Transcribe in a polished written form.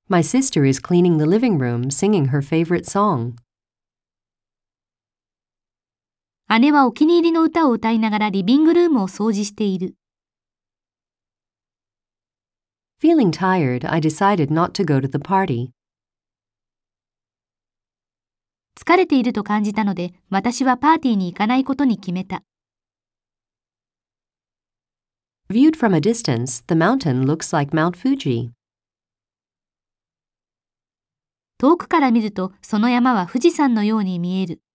My sister is cleaning the living room, singing her favorite song. 姉はお気に入りの歌を歌いながらリビングルームを掃除している。 Feeling tired, I decided not to go to the party. 疲れていると感じたので、私はパーティーに行かないことに決めた。 Viewed from a distance, the mountain looks like Mount Fuji. 遠くから見ると、その山は富士山のように見える。